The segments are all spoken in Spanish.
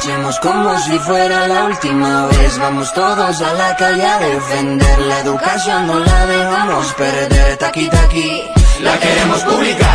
Marchemos como si fuera la última vez. Vamos todos a la calle a defender la educación, no la dejamos perder. Taqui taqui, la queremos pública.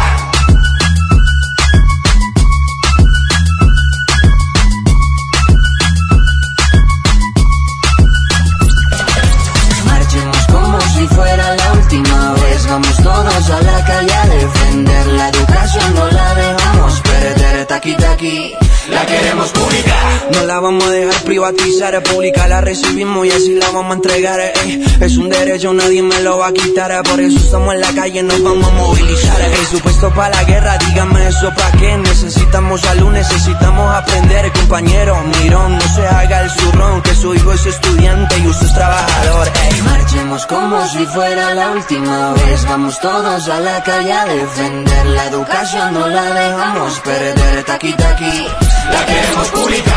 Marchemos como si fuera la última vez. Vamos todos a la calle a defender la educación, no la dejamos perder. Taqui taqui, la queremos pública. No la vamos a dejar privatizar, pública la recibimos y así la vamos a entregar. Es un derecho, nadie me lo va a quitar. Por eso estamos en la calle, nos vamos a movilizar. Presupuesto para la guerra, dígame eso pa' qué. Necesitamos salud, necesitamos aprender. Compañero, mirón, no se haga el zurrón, que su hijo es estudiante y usted es trabajador. Marchemos como si fuera la última vez. Vamos todos a la calle a defender la educación, no la dejamos perder. Taqui taqui, la queremos pública.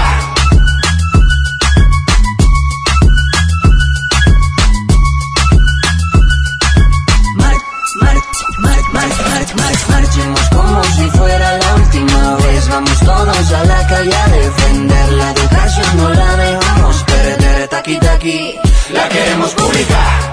Marchemos como si fuera la última vez. Vamos todos a la calle a defender la educación, no la dejamos perder. Taqui taqui, la queremos pública.